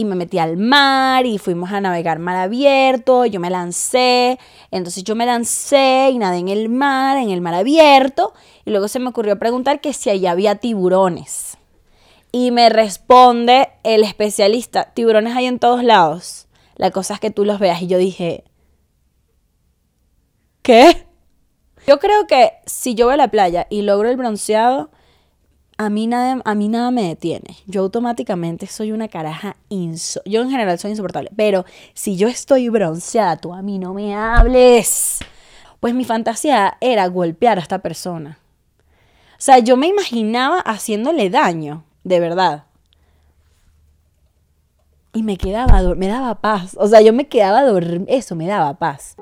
y me metí al mar y fuimos a navegar mar abierto, yo me lancé, entonces yo me lancé y nadé en el mar abierto, y luego se me ocurrió preguntar que si allá había tiburones. Y me responde el especialista, tiburones hay en todos lados, la cosa es que tú los veas. Y yo dije, ¿qué? Yo creo que si yo voy a la playa y logro el bronceado, a mí nada me detiene. Yo automáticamente soy una caraja yo en general soy insoportable. Pero si yo estoy bronceada, tú a mí no me hables. Pues mi fantasía era golpear a esta persona. O sea, yo me imaginaba haciéndole daño, de verdad. Y me daba paz. O sea, yo me quedaba dormida. Eso me daba paz.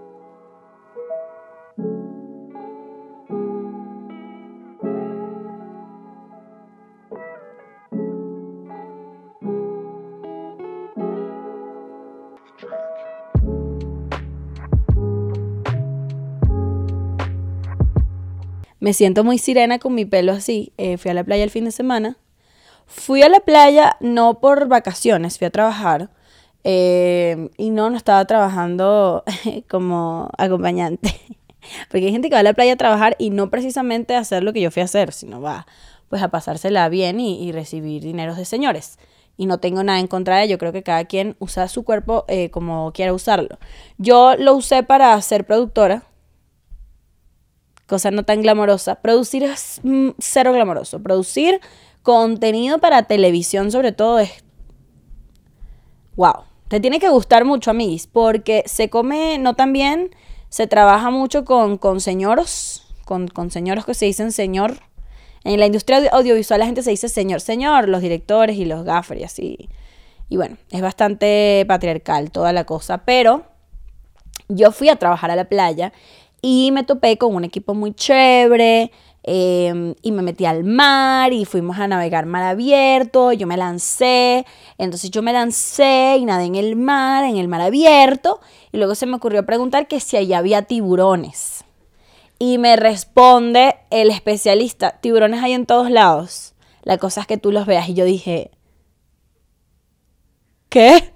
Me siento muy sirena con mi pelo así. Fui a la playa el fin de semana. Fui a la playa no por vacaciones, fui a trabajar. Y no estaba trabajando como acompañante. Porque hay gente que va a la playa a trabajar y no precisamente a hacer lo que yo fui a hacer, sino va pues a pasársela bien y recibir dineros de señores. Y no tengo nada en contra de ello. Creo que cada quien usa su cuerpo como quiera usarlo. Yo lo usé para ser productora. Cosa no tan glamorosa. Producir es cero glamoroso. Producir contenido para televisión sobre todo es... wow. Te tiene que gustar mucho, amiguis, porque se come no tan bien, se trabaja mucho con señoros, con señoros que se dicen señor. En la industria audiovisual la gente se dice señor, los directores y los gaffers y así. Y bueno, es bastante patriarcal toda la cosa, pero yo fui a trabajar a la playa y me topé con un equipo muy chévere, y me metí al mar y fuimos a navegar mar abierto, yo me lancé, entonces yo me lancé y nadé en el mar abierto, y luego se me ocurrió preguntar que si allá había tiburones. Y me responde el especialista, tiburones hay en todos lados, la cosa es que tú los veas. Y yo dije, ¿qué?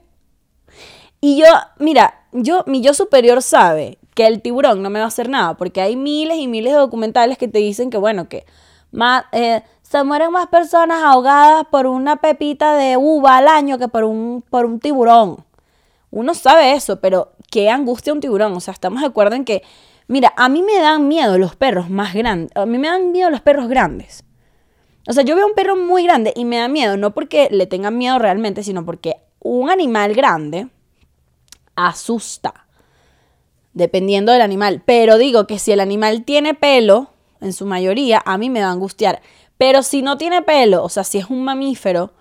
Y yo, mira, mi yo superior sabe que el tiburón no me va a hacer nada, porque hay miles y miles de documentales que te dicen que, bueno, que se mueren más personas ahogadas por una pepita de uva al año que por un tiburón. Uno sabe eso, pero qué angustia un tiburón. O sea, estamos de acuerdo en que, mira, a mí me dan miedo los perros más grandes. A mí me dan miedo los perros grandes. O sea, yo veo un perro muy grande y me da miedo, no porque le tengan miedo realmente, sino porque un animal grande asusta, dependiendo del animal. Pero digo que si el animal tiene pelo, en su mayoría, a mí me va a angustiar. Pero si no tiene pelo, o sea, si es un mamífero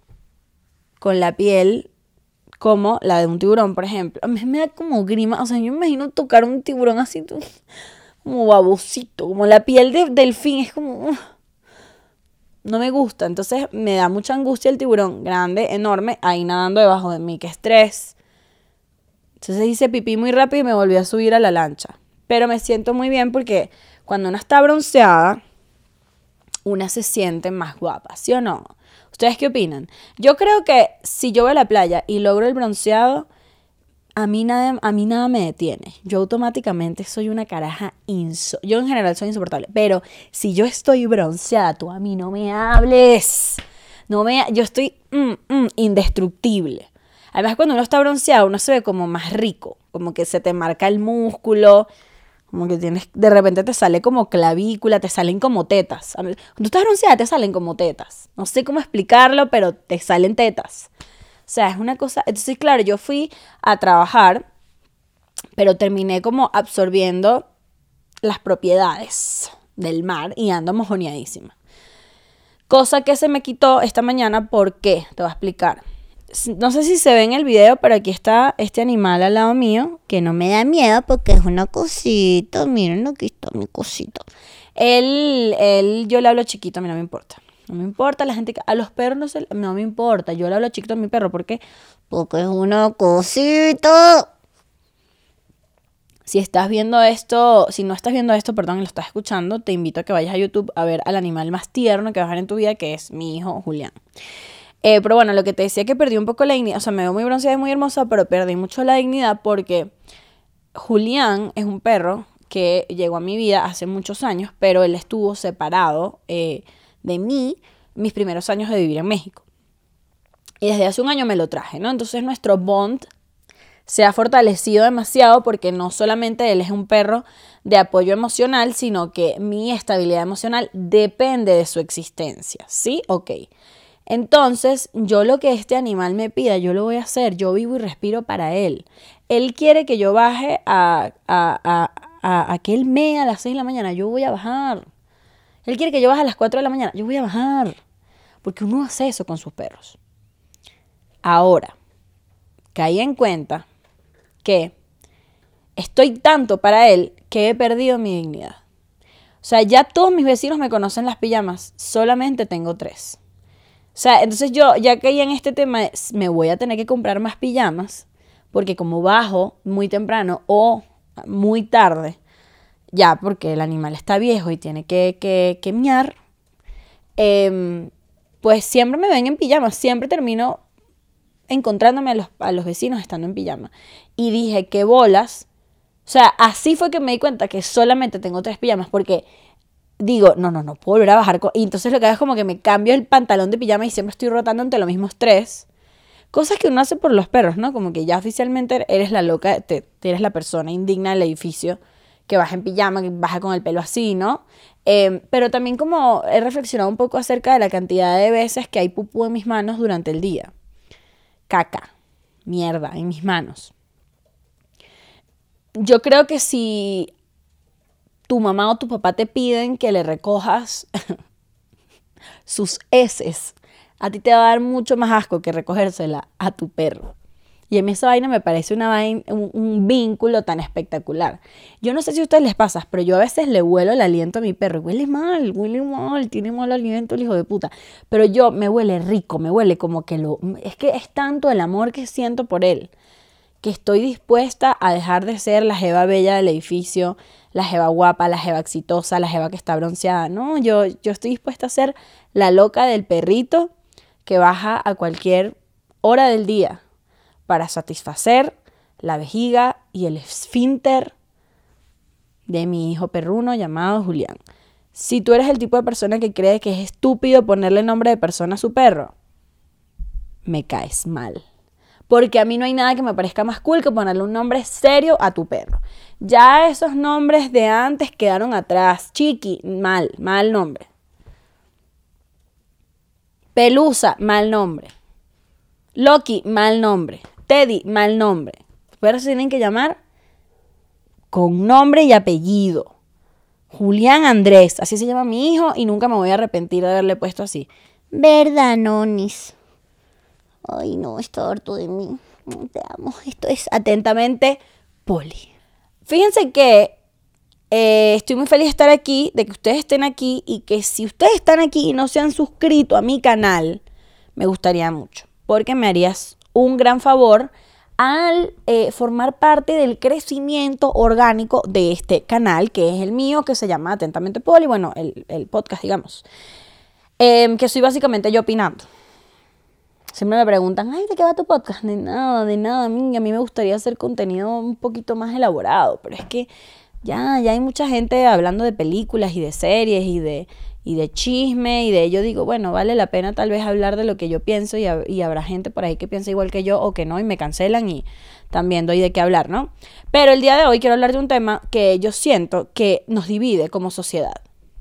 con la piel como la de un tiburón, por ejemplo, a mí me da como grima. O sea, yo me imagino tocar un tiburón así, como babosito, como la piel de delfín, es como... no me gusta. Entonces me da mucha angustia el tiburón grande, enorme, ahí nadando debajo de mí. Qué estrés. Entonces hice pipí muy rápido y me volví a subir a la lancha. Pero me siento muy bien porque cuando una está bronceada, una se siente más guapa, ¿sí o no? ¿Ustedes qué opinan? Yo creo que si yo voy a la playa y logro el bronceado, a mí nada me detiene. Yo automáticamente soy una caraja yo en general soy insoportable. Pero si yo estoy bronceada, tú a mí no me hables. Yo estoy indestructible. Además, cuando uno está bronceado, uno se ve como más rico. Como que se te marca el músculo. Como que de repente te sale como clavícula, te salen como tetas. Cuando tú estás bronceada, te salen como tetas. No sé cómo explicarlo, pero te salen tetas. O sea, es una cosa... Entonces, claro, yo fui a trabajar, pero terminé como absorbiendo las propiedades del mar y ando mojoneadísima. Cosa que se me quitó esta mañana, ¿por qué? Te voy a explicar. No sé si se ve en el video, pero aquí está este animal al lado mío, que no me da miedo porque es una cosita. Miren, aquí está mi cosita. Yo le hablo chiquito, a mí no me importa. No me importa la gente a los perros no me importa. Yo le hablo chiquito a mi perro, ¿por qué? Porque es una cosita. Si no estás viendo esto, perdón, y lo estás escuchando, te invito a que vayas a YouTube a ver al animal más tierno que vas a ver en tu vida, que es mi hijo Julián. Pero bueno, lo que te decía que perdí un poco la dignidad, o sea, me veo muy bronceada y muy hermosa, pero perdí mucho la dignidad porque Julián es un perro que llegó a mi vida hace muchos años, pero él estuvo separado de mí mis primeros años de vivir en México. Y desde hace un año me lo traje, ¿no? Entonces nuestro bond se ha fortalecido demasiado porque no solamente él es un perro de apoyo emocional, sino que mi estabilidad emocional depende de su existencia, ¿sí? Ok. Entonces, yo lo que este animal me pida, yo lo voy a hacer. Yo vivo y respiro para él. Él quiere que yo baje a que él mee a las 6 de la mañana. Yo voy a bajar. Él quiere que yo baje a las 4 de la mañana. Yo voy a bajar. Porque uno hace eso con sus perros. Ahora, caí en cuenta que estoy tanto para él que he perdido mi dignidad. O sea, ya todos mis vecinos me conocen las pijamas. Solamente tengo 3. O sea, entonces yo ya caí en este tema, me voy a tener que comprar más pijamas, porque como bajo muy temprano o muy tarde, ya porque el animal está viejo y tiene que miar, pues siempre me ven en pijamas, siempre termino encontrándome a los vecinos estando en pijama. Y dije, qué bolas. O sea, así fue que me di cuenta que solamente tengo 3 pijamas, porque digo, no puedo volver a bajar. Y entonces lo que hago es como que me cambio el pantalón de pijama y siempre estoy rotando entre los mismos 3. Cosas que uno hace por los perros, ¿no? Como que ya oficialmente eres la loca, eres la persona indigna del edificio que baja en pijama, que baja con el pelo así, ¿no? Pero también como he reflexionado un poco acerca de la cantidad de veces que hay pupú en mis manos durante el día. Caca, mierda, en mis manos. Yo creo que si tu mamá o tu papá te piden que le recojas sus heces, a ti te va a dar mucho más asco que recogérsela a tu perro. Y a mí esa vaina me parece un vínculo tan espectacular. Yo no sé si a ustedes les pasa, pero yo a veces le huelo el aliento a mi perro. Huele mal, tiene mal aliento el hijo de puta. Pero yo me huele rico, me huele como que es que es tanto el amor que siento por él, que estoy dispuesta a dejar de ser la jeva bella del edificio, la jeva guapa, la jeva exitosa, la jeva que está bronceada. No, yo estoy dispuesta a ser la loca del perrito que baja a cualquier hora del día para satisfacer la vejiga y el esfínter de mi hijo perruno llamado Julián. Si tú eres el tipo de persona que cree que es estúpido ponerle nombre de persona a su perro, me caes mal. Porque a mí no hay nada que me parezca más cool que ponerle un nombre serio a tu perro. Ya esos nombres de antes quedaron atrás. Chiqui, mal nombre. Pelusa, mal nombre. Loki, mal nombre. Teddy, mal nombre. Los perros se tienen que llamar con nombre y apellido. Julián Andrés, así se llama mi hijo y nunca me voy a arrepentir de haberle puesto así. ¿Verdad, nonis? Ay, no, está harto de mí. Te amo. Esto es atentamente Poli. Fíjense que estoy muy feliz de estar aquí, de que ustedes estén aquí y que si ustedes están aquí y no se han suscrito a mi canal, me gustaría mucho, porque me harías un gran favor al formar parte del crecimiento orgánico de este canal, que es el mío, que se llama Atentamente Poli, bueno, el podcast, digamos, que soy básicamente yo opinando. Siempre me preguntan, ay, ¿de qué va tu podcast? De nada, a mí me gustaría hacer contenido un poquito más elaborado, pero es que ya hay mucha gente hablando de películas y de series y de chisme y de ello. Digo, bueno, vale la pena tal vez hablar de lo que yo pienso y habrá gente por ahí que piensa igual que yo o que no y me cancelan y también doy de qué hablar, ¿no? Pero el día de hoy quiero hablar de un tema que yo siento que nos divide como sociedad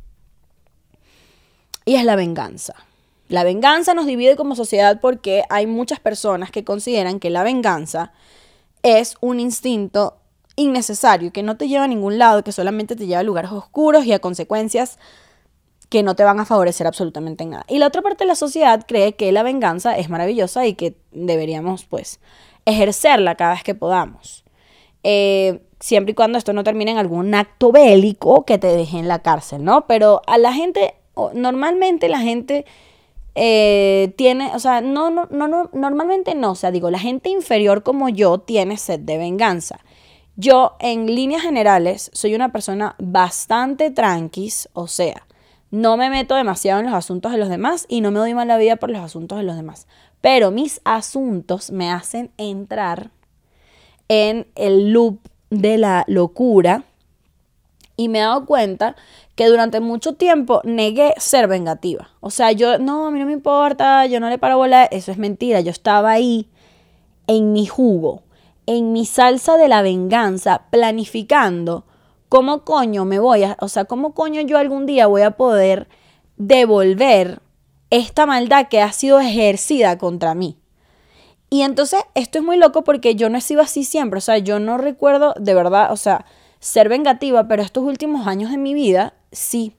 y es la venganza. La venganza nos divide como sociedad porque hay muchas personas que consideran que la venganza es un instinto innecesario, que no te lleva a ningún lado, que solamente te lleva a lugares oscuros y a consecuencias que no te van a favorecer absolutamente en nada. Y la otra parte de la sociedad cree que la venganza es maravillosa y que deberíamos, pues, ejercerla cada vez que podamos. Siempre y cuando esto no termine en algún acto bélico que te deje en la cárcel, ¿no? Pero a la gente, normalmente la gente tiene, o sea, normalmente no, o sea, digo, la gente inferior como yo tiene sed de venganza. Yo, en líneas generales, soy una persona bastante tranquis, o sea, No me meto demasiado en los asuntos de los demás y no me doy mala vida por los asuntos de los demás. Pero mis asuntos me hacen entrar en el loop de la locura y me he dado cuenta que durante mucho tiempo negué ser vengativa. O sea, no, a mí no me importa, yo no le paro bola. Eso es mentira. Yo estaba ahí en mi jugo, en mi salsa de la venganza, planificando cómo coño cómo coño yo algún día voy a poder devolver esta maldad que ha sido ejercida contra mí. Y entonces esto es muy loco porque yo no he sido así siempre. O sea, yo no recuerdo de verdad, ser vengativa, pero estos últimos años de mi vida, sí.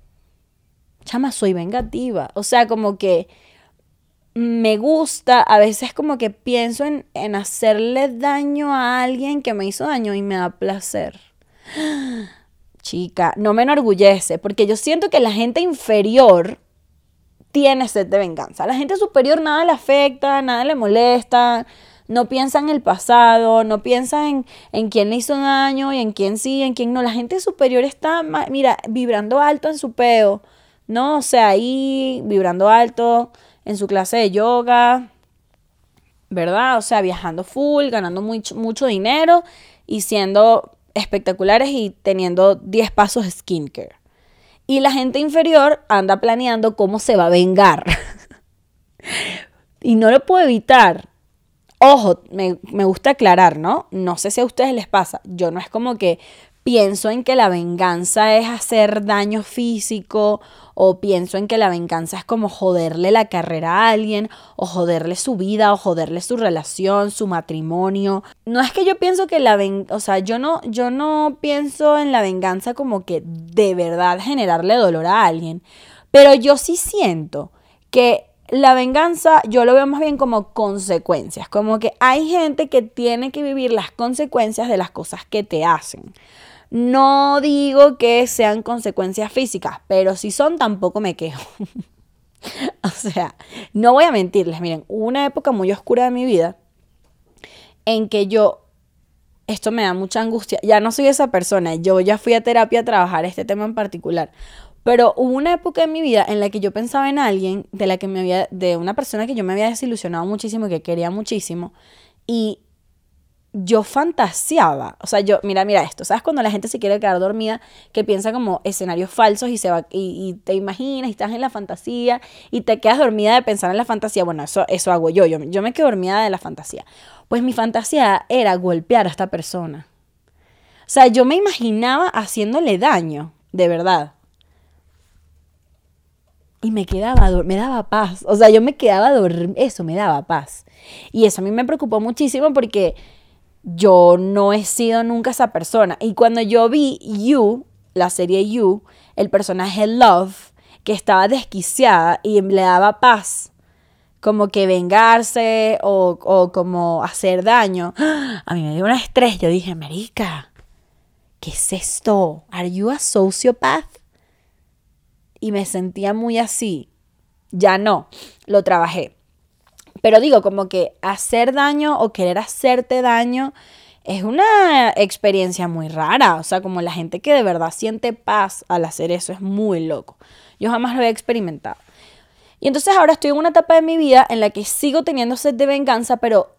Chama, soy vengativa. O sea, como que me gusta, a veces como que pienso en hacerle daño a alguien que me hizo daño y me da placer. Chica, no me enorgullece, porque yo siento que la gente inferior tiene sed de venganza. A la gente superior nada le afecta, nada le molesta, no piensa en el pasado, no piensa en quién le hizo daño y en quién sí, y en quién no. La gente superior está, mira, vibrando alto en su peo, ¿no? O sea, ahí vibrando alto en su clase de yoga, ¿verdad? O sea, viajando full, ganando mucho dinero y siendo espectaculares y teniendo 10 pasos de skincare. Y la gente inferior anda planeando cómo se va a vengar. Y no lo puedo evitar. Ojo, me gusta aclarar, ¿no? No sé si a ustedes les pasa. Yo no es como que pienso en que la venganza es hacer daño físico o pienso en que la venganza es como joderle la carrera a alguien o joderle su vida o joderle su relación, su matrimonio. No es que yo pienso que yo no pienso en la venganza como que de verdad generarle dolor a alguien, pero yo sí siento que la venganza yo lo veo más bien como consecuencias, como que hay gente que tiene que vivir las consecuencias de las cosas que te hacen. No digo que sean consecuencias físicas, pero si son tampoco me quejo. O sea, no voy a mentirles, miren, hubo una época muy oscura de mi vida en que esto me da mucha angustia, ya no soy esa persona, yo ya fui a terapia a trabajar este tema en particular. Pero hubo una época en mi vida en la que yo pensaba en alguien de una persona que yo me había desilusionado muchísimo y que quería muchísimo. Y yo fantaseaba. O sea, mira esto. ¿Sabes cuando la gente se quiere quedar dormida? Que piensa como escenarios falsos y y te imaginas y estás en la fantasía y te quedas dormida de pensar en la fantasía. Bueno, eso hago yo. Yo me quedo dormida de la fantasía. Pues mi fantasía era golpear a esta persona. O sea, yo me imaginaba haciéndole daño, de verdad. Y me daba paz. O sea, yo me quedaba dormida. Eso me daba paz. Y eso a mí me preocupó muchísimo porque yo no he sido nunca esa persona. Y cuando yo vi You, la serie You, el personaje Love, que estaba desquiciada y le daba paz, como que vengarse o como hacer daño, a mí me dio un estrés. Yo dije, marica, ¿qué es esto? ¿Are you a sociopath? Y me sentía muy así. Ya no, lo trabajé. Pero digo, como que hacer daño o querer hacerte daño es una experiencia muy rara. O sea, como la gente que de verdad siente paz al hacer eso es muy loco. Yo jamás lo había experimentado. Y entonces ahora estoy en una etapa de mi vida en la que sigo teniendo sed de venganza, pero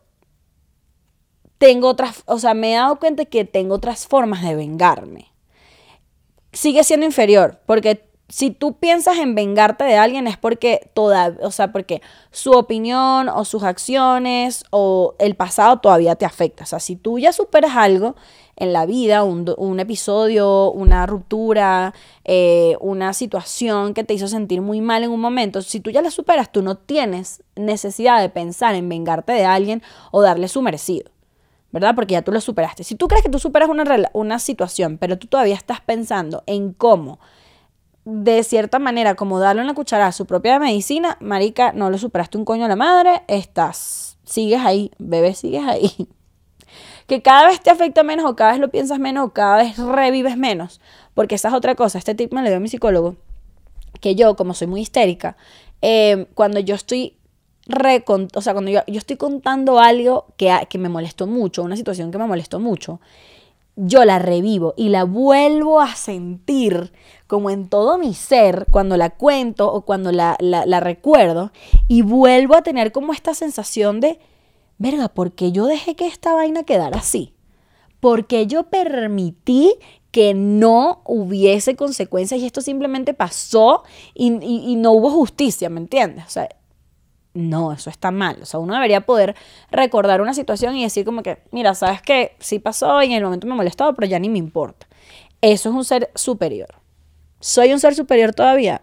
me he dado cuenta que tengo otras formas de vengarme. Sigue siendo inferior, porque si tú piensas en vengarte de alguien es porque porque su opinión o sus acciones o el pasado todavía te afecta. O sea, si tú ya superas algo en la vida, un episodio, una ruptura, una situación que te hizo sentir muy mal en un momento, si tú ya la superas, tú no tienes necesidad de pensar en vengarte de alguien o darle su merecido, ¿verdad? Porque ya tú lo superaste. Si tú crees que tú superas una situación, pero tú todavía estás pensando en cómo de cierta manera, como darle una cucharada a su propia medicina, marica, no lo superaste un coño a la madre, sigues ahí, bebé, sigues ahí. Que cada vez te afecta menos o cada vez lo piensas menos o cada vez revives menos, porque esa es otra cosa. Este tip me lo dio mi psicólogo, que yo, como soy muy histérica, cuando yo estoy cuando yo estoy contando algo que me molestó mucho, una situación que me molestó mucho, yo la revivo y la vuelvo a sentir como en todo mi ser, cuando la cuento o cuando la recuerdo, y vuelvo a tener como esta sensación de, verga, ¿por qué yo dejé que esta vaina quedara así? ¿Por qué yo permití que no hubiese consecuencias y esto simplemente pasó y no hubo justicia, ¿me entiendes? O sea, no, eso está mal. O sea, uno debería poder recordar una situación y decir como que, mira, sabes que sí pasó y en el momento me molestó, pero ya ni me importa. Eso es un ser superior. ¿Soy un ser superior todavía?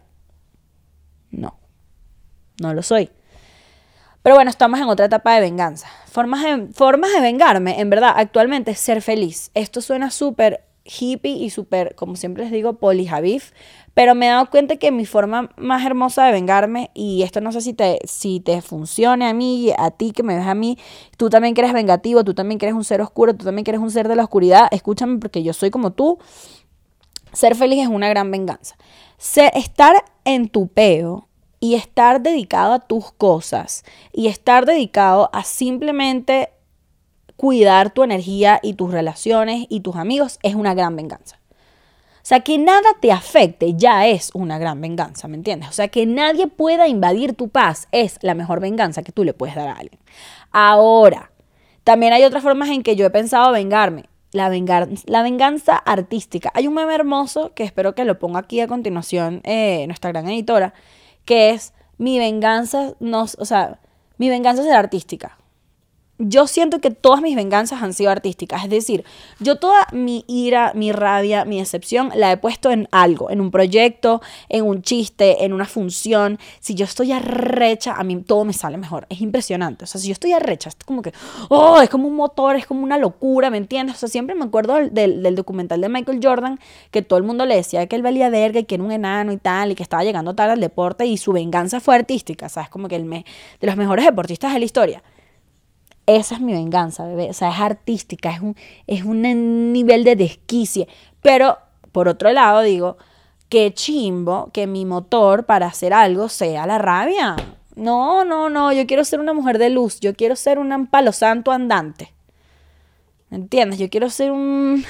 No, no lo soy. Pero bueno, estamos en otra etapa de venganza. Formas de vengarme, en verdad, actualmente es ser feliz. Esto suena súper hippie y súper, como siempre les digo, polijabif, pero me he dado cuenta que mi forma más hermosa de vengarme, y esto no sé si te funcione a mí, a ti que me ves a mí, tú también que eres vengativo, tú también que eres un ser oscuro, tú también que eres un ser de la oscuridad, escúchame porque yo soy como tú. Ser feliz es una gran venganza. Estar en tu peo y estar dedicado a tus cosas y estar dedicado a simplemente cuidar tu energía y tus relaciones y tus amigos es una gran venganza. O sea, que nada te afecte ya es una gran venganza, ¿me entiendes? O sea, que nadie pueda invadir tu paz es la mejor venganza que tú le puedes dar a alguien. Ahora, también hay otras formas en que yo he pensado vengarme. La venganza artística. Hay un meme hermoso que espero que lo ponga aquí a continuación nuestra gran editora, que es mi venganza, no, o sea, mi venganza será artística. Yo siento que todas mis venganzas han sido artísticas. Es decir, yo toda mi ira, mi rabia, mi decepción la he puesto en algo, en un proyecto, en un chiste, en una función. Si yo estoy arrecha, a mí todo me sale mejor. Es impresionante. O sea, si yo estoy arrecha, es como que, oh, es como un motor, es como una locura, ¿me entiendes? O sea, siempre me acuerdo del documental de Michael Jordan, que todo el mundo le decía que él valía verga y que era un enano y tal, y que estaba llegando tarde al deporte, y su venganza fue artística, ¿sabes? Como que de los mejores deportistas de la historia. Esa es mi venganza, bebé. O sea, es artística, es un nivel de desquicie. Pero, por otro lado, digo, qué chimbo que mi motor para hacer algo sea la rabia. No, no, no. Yo quiero ser una mujer de luz. Yo quiero ser un palo santo andante. ¿Me entiendes? Yo quiero ser un...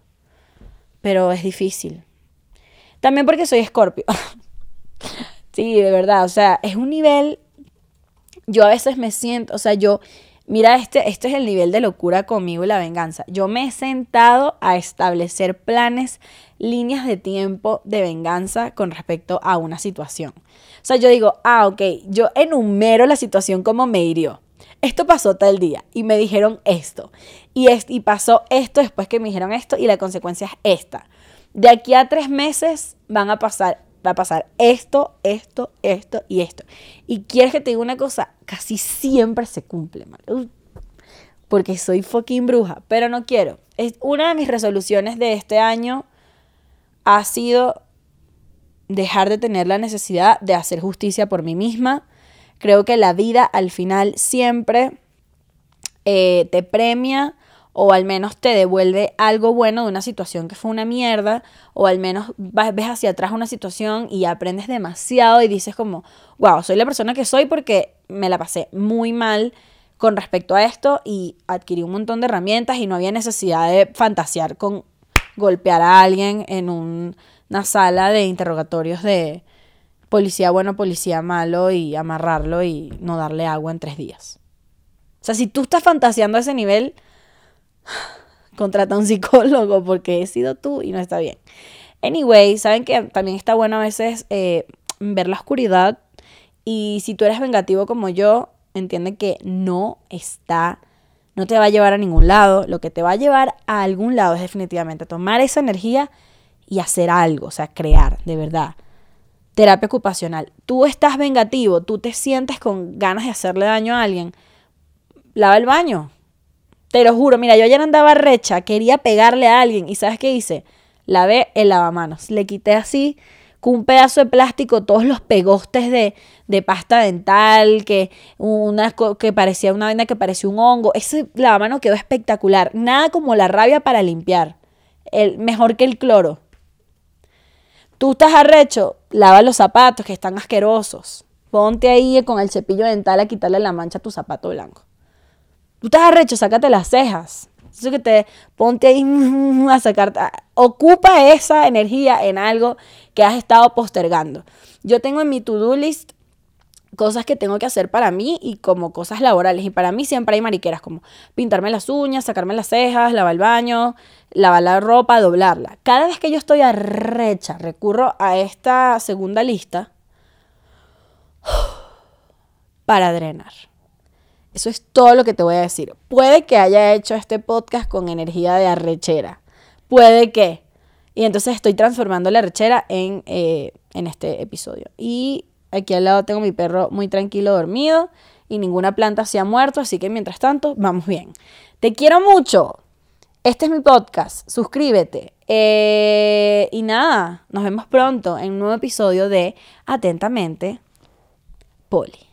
Pero es difícil. También porque soy Escorpio. Sí, de verdad. O sea, es un nivel... Yo a veces me siento... O sea, mira, este es el nivel de locura conmigo y la venganza. Yo me he sentado a establecer planes, líneas de tiempo de venganza con respecto a una situación. O sea, yo digo, ok, yo enumero la situación como me hirió. Esto pasó tal día y me dijeron esto. Y pasó esto después que me dijeron esto y la consecuencia es esta. De aquí a 3 meses va a pasar esto, esto, esto y esto. Y quieres que te diga una cosa, casi siempre se cumple, ¿vale? Porque soy fucking bruja, pero no quiero. Una de mis resoluciones de este año ha sido dejar de tener la necesidad de hacer justicia por mí misma. Creo que la vida al final siempre te premia, o al menos te devuelve algo bueno de una situación que fue una mierda, o al menos ves hacia atrás una situación y aprendes demasiado y dices como, wow, soy la persona que soy porque me la pasé muy mal con respecto a esto y adquirí un montón de herramientas y no había necesidad de fantasear con golpear a alguien en una sala de interrogatorios de policía bueno, policía malo, y amarrarlo y no darle agua en 3 días. O sea, si tú estás fantaseando a ese nivel, contrata a un psicólogo porque he sido tú y no está bien. Anyway, saben que también está bueno a veces ver la oscuridad, y si tú eres vengativo como yo, entiende que no te va a llevar a ningún lado. Lo que te va a llevar a algún lado es definitivamente tomar esa energía y hacer algo, o sea, crear, de verdad. Terapia ocupacional. Tú estás vengativo, tú te sientes con ganas de hacerle daño a alguien, lava el baño. Te lo juro, mira, yo ayer andaba recha, quería pegarle a alguien y ¿sabes qué hice? Lavé el lavamanos, le quité así con un pedazo de plástico todos los pegostes de pasta dental, que parecía una vaina, que parecía un hongo. Ese lavamanos quedó espectacular, nada como la rabia para limpiar, mejor que el cloro. Tú estás arrecho, lava los zapatos que están asquerosos, ponte ahí con el cepillo dental a quitarle la mancha a tu zapato blanco. Tú estás arrecho, sácate las cejas. Eso que ponte ahí a sacarte. ocupa esa energía en algo que has estado postergando. Yo tengo en mi to-do list cosas que tengo que hacer para mí y como cosas laborales. Y para mí siempre hay mariqueras como pintarme las uñas, sacarme las cejas, lavar el baño, lavar la ropa, doblarla. Cada vez que yo estoy arrecha, recurro a esta segunda lista para drenar. Eso es todo lo que te voy a decir. Puede que haya hecho este podcast con energía de arrechera. Puede que. Y entonces estoy transformando la arrechera en este episodio. Y aquí al lado tengo mi perro muy tranquilo dormido y ninguna planta se ha muerto, así que mientras tanto, vamos bien. Te quiero mucho. Este es mi podcast. Suscríbete. Y nada, nos vemos pronto en un nuevo episodio de Atentamente, Poli.